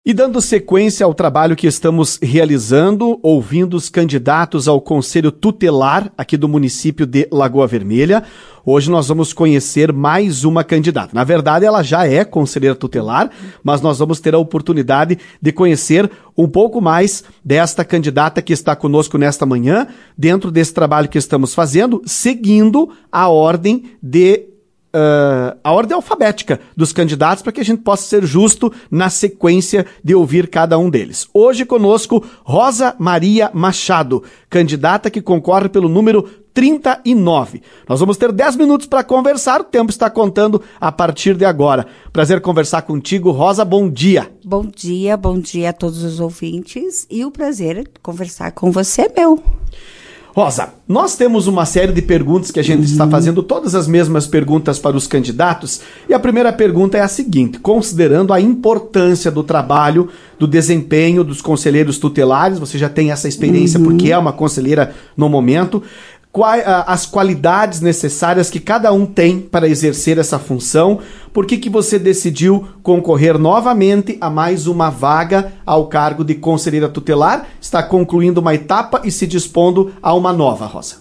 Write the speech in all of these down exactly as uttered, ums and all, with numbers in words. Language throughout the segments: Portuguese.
E dando sequência ao trabalho que estamos realizando, ouvindo os candidatos ao Conselho Tutelar aqui do município de Lagoa Vermelha, hoje nós vamos conhecer mais uma candidata. Na verdade, ela já é conselheira tutelar, mas nós vamos ter a oportunidade de conhecer um pouco mais desta candidata que está conosco nesta manhã, dentro desse trabalho que estamos fazendo, seguindo a ordem de Uh, a ordem alfabética dos candidatos para que a gente possa ser justo na sequência de ouvir cada um deles. Hoje conosco, Rosa Maria Machado, candidata que concorre pelo número trinta e nove. Nós vamos ter dez minutos para conversar, o tempo está contando a partir de agora. Prazer conversar contigo, Rosa, bom dia. Bom dia, bom dia a todos os ouvintes e o prazer de conversar com você, meu. Rosa, nós temos uma série de perguntas que a gente uhum. está fazendo, todas as mesmas perguntas para os candidatos, e a primeira pergunta é a seguinte: considerando a importância do trabalho, do desempenho dos conselheiros tutelares, você já tem essa experiência uhum. porque é uma conselheira no momento, quais as qualidades necessárias que cada um tem para exercer essa função? Por que que você decidiu concorrer novamente a mais uma vaga ao cargo de conselheira tutelar? Está concluindo uma etapa e se dispondo a uma nova, Rosa.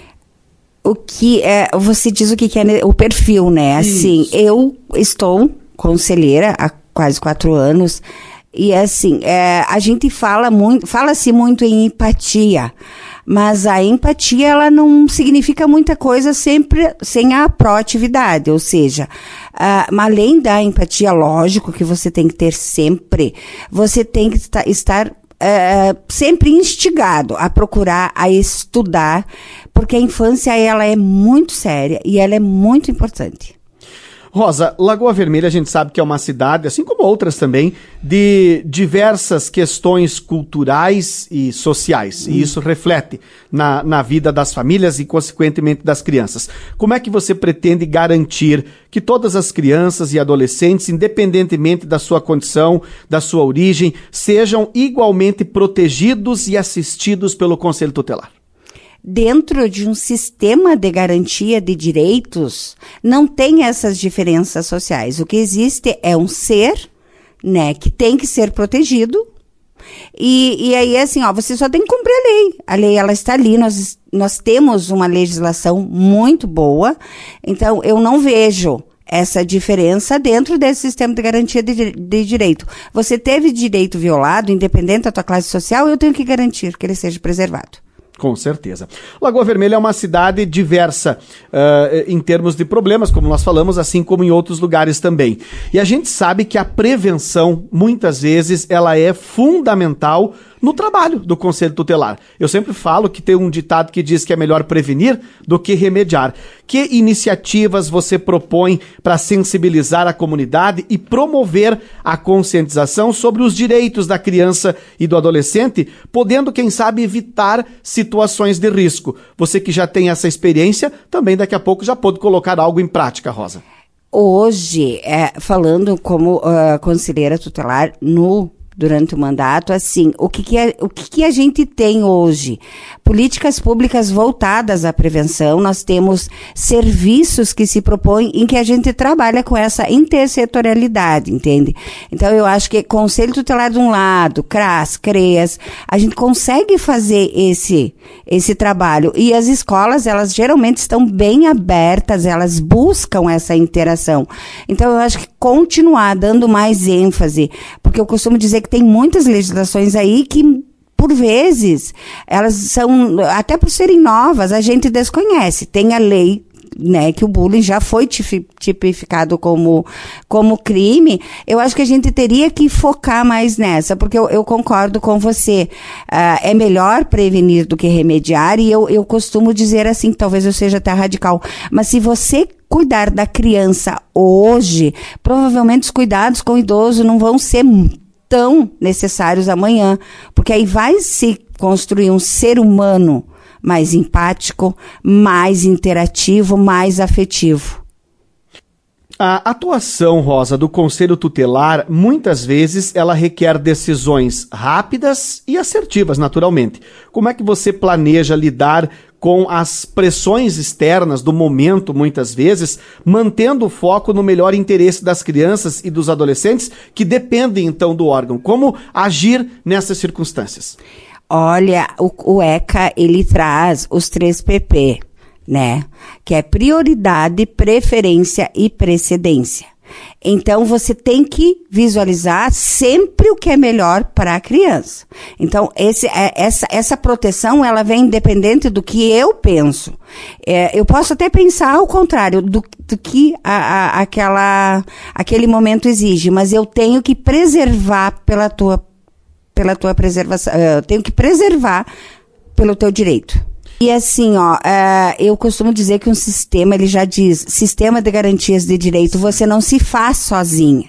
O que é, você diz o que, que é o perfil, né? Assim, Isso. eu estou conselheira há quase quatro anos e assim, é, a gente fala muito, fala-se muito em empatia. Mas a empatia, ela não significa muita coisa sempre sem a proatividade, ou seja, uh, além da empatia, lógico que você tem que ter sempre, você tem que estar, estar uh, sempre instigado a procurar, a estudar, porque a infância, ela é muito séria e ela é muito importante. Rosa, Lagoa Vermelha a gente sabe que é uma cidade, assim como outras também, de diversas questões culturais e sociais. E isso reflete na, na vida das famílias e, consequentemente, das crianças. Como é que você pretende garantir que todas as crianças e adolescentes, independentemente da sua condição, da sua origem, sejam igualmente protegidos e assistidos pelo Conselho Tutelar? Dentro de um sistema de garantia de direitos, não tem essas diferenças sociais. O que existe é um ser, né, que tem que ser protegido. E, e aí, assim, ó, você só tem que cumprir a lei. A lei, ela está ali, nós, nós temos uma legislação muito boa. Então, eu não vejo essa diferença dentro desse sistema de garantia de, de direito. Você teve direito violado, independente da tua classe social, eu tenho que garantir que ele seja preservado. Com certeza. Lagoa Vermelha é uma cidade diversa uh, em termos de problemas, como nós falamos, assim como em outros lugares também. E a gente sabe que a prevenção, muitas vezes, ela é fundamental no trabalho do Conselho Tutelar. Eu sempre falo que tem um ditado que diz que é melhor prevenir do que remediar. Que iniciativas você propõe para sensibilizar a comunidade e promover a conscientização sobre os direitos da criança e do adolescente, podendo, quem sabe, evitar situações de risco? Você que já tem essa experiência, também daqui a pouco já pode colocar algo em prática, Rosa. Hoje, é, falando como uh, conselheira tutelar no durante o mandato, assim, o que que a, o que que a gente tem hoje? Políticas públicas voltadas à prevenção, nós temos serviços que se propõem em que a gente trabalha com essa intersetorialidade, entende? Então, eu acho que Conselho Tutelar de um lado, CRAS, CREAS, a gente consegue fazer esse, esse trabalho. E as escolas, elas geralmente estão bem abertas, elas buscam essa interação. Então, eu acho que continuar dando mais ênfase, porque eu costumo dizer que tem muitas legislações aí que, por vezes, elas são, até por serem novas, a gente desconhece. Tem a lei, né, que o bullying já foi tipificado como, como crime. Eu acho que a gente teria que focar mais nessa, porque eu, eu concordo com você. Uh, é melhor prevenir do que remediar, e eu, eu costumo dizer assim, talvez eu seja até radical, mas se você cuidar da criança hoje, provavelmente os cuidados com o idoso não vão ser tão necessários amanhã, porque aí vai se construir um ser humano mais empático, mais interativo, mais afetivo. A atuação, Rosa, do Conselho Tutelar, muitas vezes, ela requer decisões rápidas e assertivas, naturalmente. Como é que você planeja lidar com as pressões externas do momento, muitas vezes, mantendo o foco no melhor interesse das crianças e dos adolescentes que dependem, então, do órgão. Como agir nessas circunstâncias? Olha, o, o ECA, ele traz os três P P, né? Que é prioridade, preferência e precedência. Então, você tem que visualizar sempre o que é melhor para a criança. Então, esse, essa, essa proteção, ela vem independente do que eu penso. É, eu posso até pensar ao contrário do, do que a, a, aquela, aquele momento exige, mas eu tenho que preservar pela tua, pela tua preservação, eu tenho que preservar pelo teu direito. E assim, ó, uh, eu costumo dizer que um sistema, ele já diz, sistema de garantias de direito, você não se faz sozinha.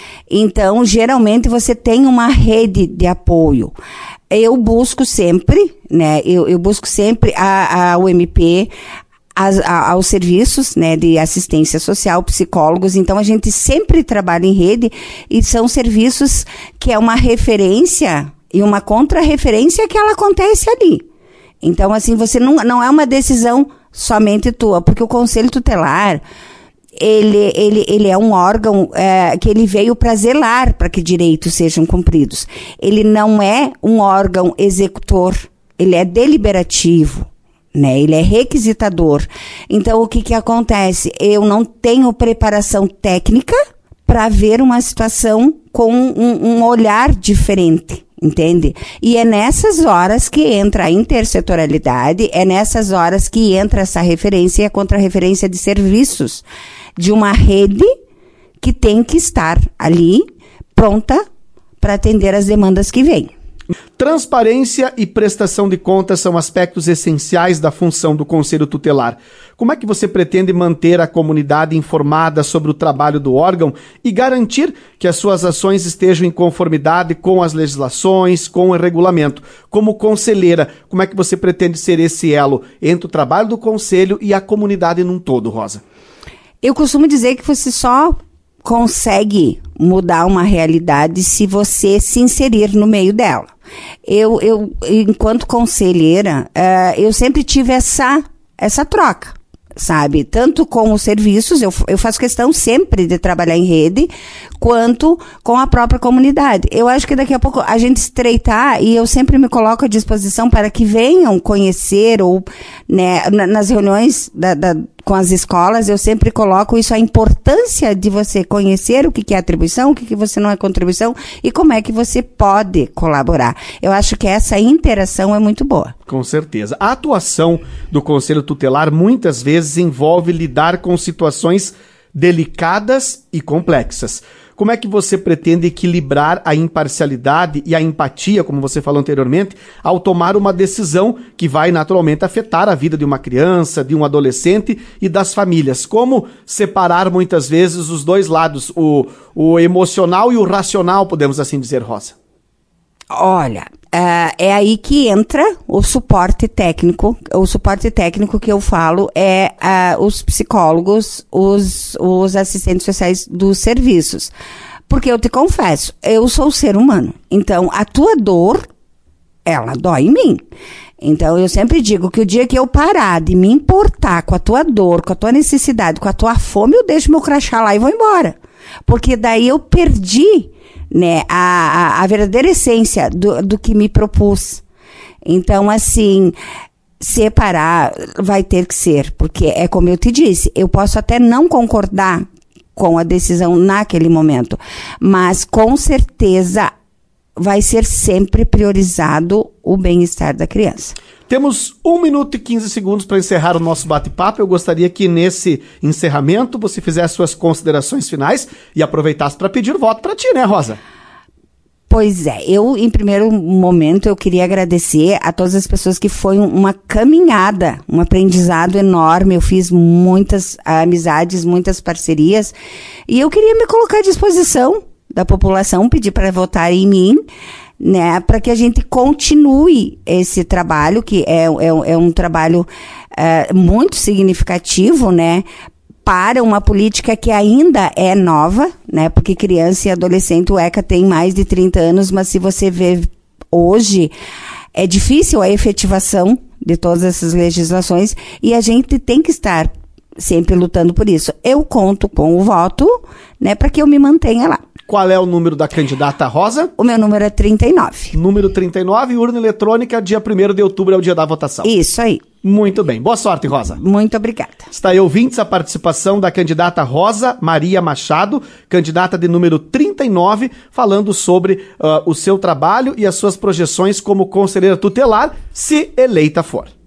Então, geralmente, você tem uma rede de apoio. Eu busco sempre, né, eu, eu busco sempre a, a U M P, as, a, aos serviços, né, de assistência social, psicólogos. Então, a gente sempre trabalha em rede e são serviços que é uma referência e uma contra-referência que ela acontece ali. Então, assim, você não, não é uma decisão somente tua, porque o Conselho Tutelar, ele, ele, ele é um órgão é, que ele veio para zelar para que direitos sejam cumpridos. Ele não é um órgão executor, ele é deliberativo, né? Ele é requisitador. Então, o que que acontece? Eu não tenho preparação técnica para ver uma situação com um, um olhar diferente. Entende? E é nessas horas que entra a intersetorialidade, é nessas horas que entra essa referência e a contra-referência de serviços de uma rede que tem que estar ali pronta para atender as demandas que vêm. Transparência e prestação de contas são aspectos essenciais da função do Conselho Tutelar. Como é que você pretende manter a comunidade informada sobre o trabalho do órgão e garantir que as suas ações estejam em conformidade com as legislações, com o regulamento? Como conselheira, como é que você pretende ser esse elo entre o trabalho do Conselho e a comunidade num todo, Rosa? Eu costumo dizer que você só consegue mudar uma realidade se você se inserir no meio dela. Eu, eu enquanto conselheira, uh, eu sempre tive essa, essa troca, sabe? Tanto com os serviços, eu, eu faço questão sempre de trabalhar em rede, quanto com a própria comunidade. Eu acho que daqui a pouco a gente estreitar, e eu sempre me coloco à disposição para que venham conhecer, ou né, nas reuniões da, da com as escolas, eu sempre coloco isso, a importância de você conhecer o que, que é atribuição, o que, que você não é contribuição e como é que você pode colaborar. Eu acho que essa interação é muito boa. Com certeza. A atuação do Conselho Tutelar muitas vezes envolve lidar com situações delicadas e complexas. Como é que você pretende equilibrar a imparcialidade e a empatia, como você falou anteriormente, ao tomar uma decisão que vai naturalmente afetar a vida de uma criança, de um adolescente e das famílias? Como separar muitas vezes os dois lados, o, o emocional e o racional, podemos assim dizer, Rosa? Olha, uh, é aí que entra o suporte técnico. O suporte técnico que eu falo é uh, os psicólogos, os, os assistentes sociais dos serviços. Porque eu te confesso, eu sou ser humano. Então, a tua dor, ela dói em mim. Então, eu sempre digo que o dia que eu parar de me importar com a tua dor, com a tua necessidade, com a tua fome, eu deixo meu crachá lá e vou embora. Porque daí eu perdi, né, a, a, a verdadeira essência do, do que me propus. Então, assim, separar vai ter que ser, porque é como eu te disse, eu posso até não concordar com a decisão naquele momento, mas com certeza vai ser sempre priorizado o bem-estar da criança. Temos um minuto e quinze segundos para encerrar o nosso bate-papo. Eu gostaria que nesse encerramento você fizesse suas considerações finais e aproveitasse para pedir voto para ti, né, Rosa? Pois é, eu, em primeiro momento, eu queria agradecer a todas as pessoas que foi uma caminhada, um aprendizado enorme. Eu fiz muitas amizades, muitas parcerias, e eu queria me colocar à disposição da população, pedir para votar em mim, né, para que a gente continue esse trabalho, que é, é, é um trabalho é, muito significativo, né, para uma política que ainda é nova, né, porque criança e adolescente, o ECA tem mais de trinta anos, mas se você vê hoje, é difícil a efetivação de todas essas legislações e a gente tem que estar sempre lutando por isso. Eu conto com o voto, né, para que eu me mantenha lá. Qual é o número da candidata Rosa? O meu número é trinta e nove. Número trinta e nove, urna eletrônica, dia primeiro de outubro é o dia da votação. Isso aí. Muito bem. Boa sorte, Rosa. Muito obrigada. Está aí, ouvintes, a participação da candidata Rosa Maria Machado, candidata de número trinta e nove, falando sobre uh, o seu trabalho e as suas projeções como conselheira tutelar, se eleita for.